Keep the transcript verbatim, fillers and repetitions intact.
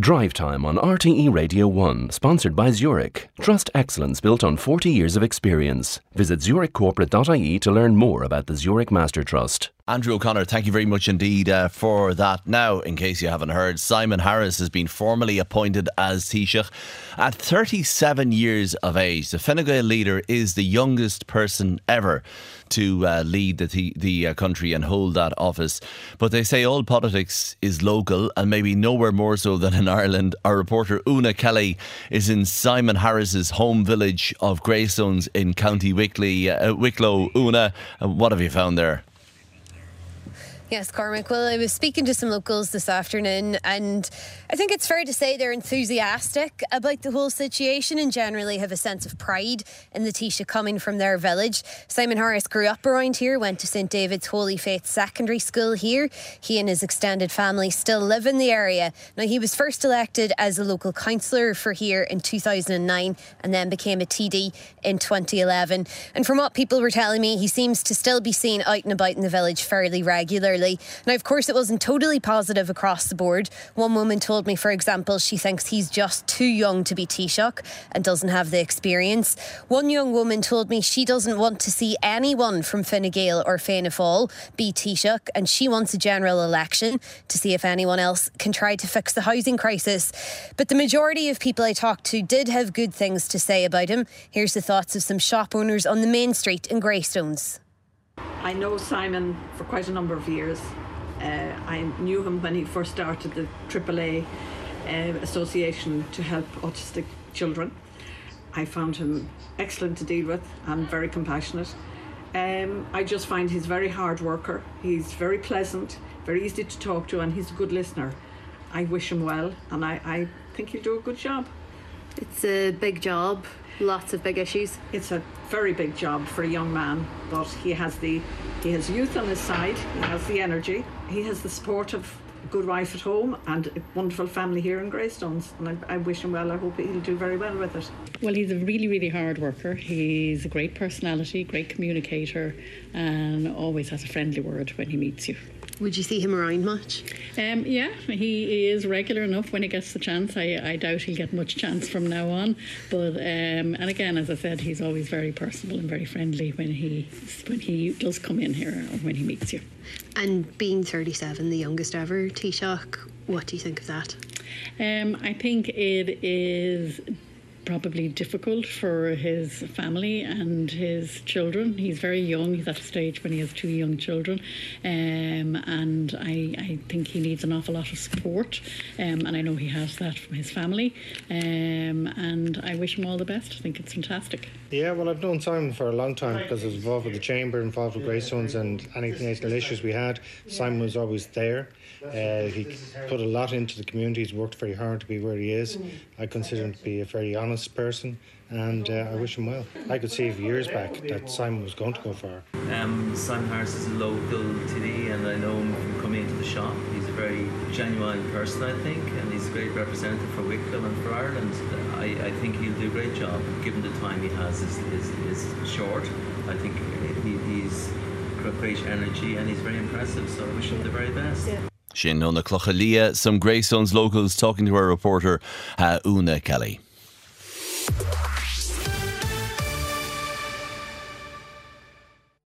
Drive Time on R T E Radio one, sponsored by Zurich. Trust excellence built on forty years of experience. Visit zurich corporate dot I E to learn more about the Zurich Master Trust. Andrew O'Connor, thank you very much indeed uh, for that. Now, in case you haven't heard, Simon Harris has been formally appointed as Taoiseach. At thirty-seven years of age, the Fine Gael leader is the youngest person ever to uh, lead the, the uh, country and hold that office. But they say all politics is local, and maybe nowhere more so than in Ireland. Our reporter Una Kelly is in Simon Harris's home village of Greystones in County Wicklow. Uh, Wicklow. Una, uh, what have you found there? Yes, Cormac. Well, I was speaking to some locals this afternoon, and I think it's fair to say they're enthusiastic about the whole situation and generally have a sense of pride in the Taoiseach coming from their village. Simon Harris grew up around here, went to Saint David's Holy Faith Secondary School here. He and his extended family still live in the area. Now, he was first elected as a local councillor for here in two thousand nine and then became a T D in twenty eleven. And from what people were telling me, he seems to still be seen out and about in the village fairly regularly. Now, of course, it wasn't totally positive across the board. One woman told me, for example, she thinks he's just too young to be Taoiseach and doesn't have the experience. One young woman told me she doesn't want to see anyone from Fine Gael or Fianna Fáil be Taoiseach, and she wants a general election to see if anyone else can try to fix the housing crisis. But the majority of people I talked to did have good things to say about him. Here's the thoughts of some shop owners on the main street in Greystones. I know Simon for quite a number of years. Uh, I knew him when he first started the triple A uh, Association to help autistic children. I found him excellent to deal with and very compassionate. Um, I just find he's a very hard worker. He's very pleasant, very easy to talk to, and he's a good listener. I wish him well, and I, I think he'll do a good job. It's a big job. Lots of big issues. It's a very big job for a young man, but he has the he has youth on his side, he has the energy, he has the support of a good wife at home and a wonderful family here in Greystones, and I, I wish him well. I hope he'll do very well with it. Well, he's a really, really hard worker. He's a great personality, great communicator, and always has a friendly word when he meets you. Would you see him around much? Um, yeah, he is regular enough when he gets the chance. I, I doubt he'll get much chance from now on. But um, and again, as I said, he's always very personal and very friendly when he when he does come in here or when he meets you. And being thirty-seven, the youngest ever Taoiseach, what do you think of that? Um, I think it is probably difficult for his family and his children. He's very young. He's at a stage when he has two young children, um, and I, I think he needs an awful lot of support, um, and I know he has that from his family, um, and I wish him all the best. I think it's fantastic. Yeah, well, I've known Simon for a long time because I was involved with the Chamber, involved with Greystones, and any national issues we had, Simon was always there. Uh, he put a lot into the community. He's worked very hard to be where he is. I consider him to be a very honest person, and uh, I wish him well. I could see years back that Simon was going to go far. Um, Simon Harris is a local T D, and I know him from coming into the shop. He's a very genuine person, I think, and he's a great representative for Wicklow and for Ireland. I, I think he'll do a great job, given the time he has is, is, is short. I think he, he's got great energy and he's very impressive, so I wish him the very best. Yeah. Sin Una Clochalia, some Greystones locals talking to our reporter uh, Una Kelly.